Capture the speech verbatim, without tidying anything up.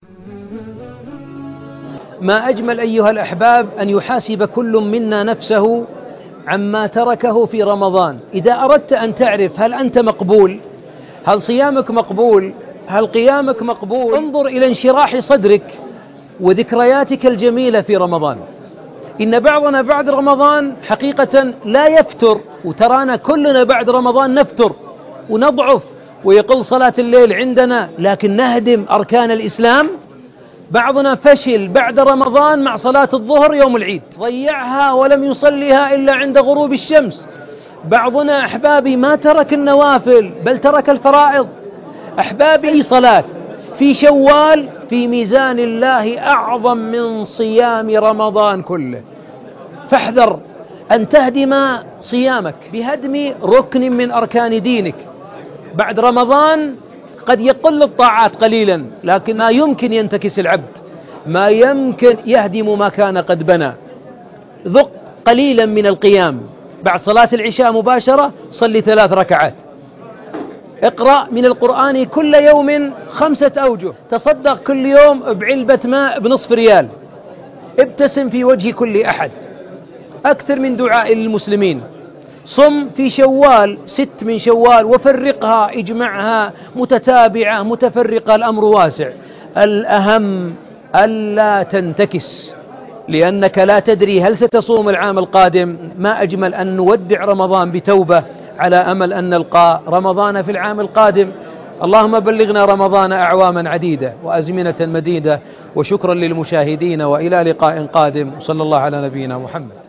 ما أجمل أيها الأحباب أن يحاسب كل منا نفسه عما تركه في رمضان. إذا أردت أن تعرف هل أنت مقبول، هل صيامك مقبول، هل قيامك مقبول، انظر إلى انشراح صدرك وذكرياتك الجميلة في رمضان. إن بعضنا بعد رمضان حقيقة لا يفتر، وترانا كلنا بعد رمضان نفتر ونضعف ويقل صلاة الليل عندنا، لكن نهدم أركان الإسلام. بعضنا فشل بعد رمضان مع صلاة الظهر يوم العيد، ضيعها ولم يصليها إلا عند غروب الشمس. بعضنا أحبابي ما ترك النوافل بل ترك الفرائض. أحبابي، صلاة في شوال في ميزان الله أعظم من صيام رمضان كله، فاحذر أن تهدم صيامك بهدم ركن من أركان دينك. بعد رمضان قد يقل الطاعات قليلا، لكن ما يمكن ينتكس العبد، ما يمكن يهدم ما كان قد بنى. ذق قليلا من القيام بعد صلاة العشاء مباشرة، صلي ثلاث ركعات، اقرأ من القرآن كل يوم خمسة أوجه، تصدق كل يوم بعلبة ماء بنصف ريال، ابتسم في وجه كل أحد، أكثر من دعاء للمسلمين. صم في شوال ست من شوال وفرقها، اجمعها متتابعة متفرقة، الأمر واسع. الأهم ألا تنتكس، لأنك لا تدري هل ستصوم العام القادم. ما أجمل أن نودع رمضان بتوبة على أمل أن نلقى رمضان في العام القادم. اللهم بلغنا رمضان أعواما عديدة وأزمنة مديدة. وشكرا للمشاهدين، وإلى لقاء قادم، صلى الله على نبينا محمد.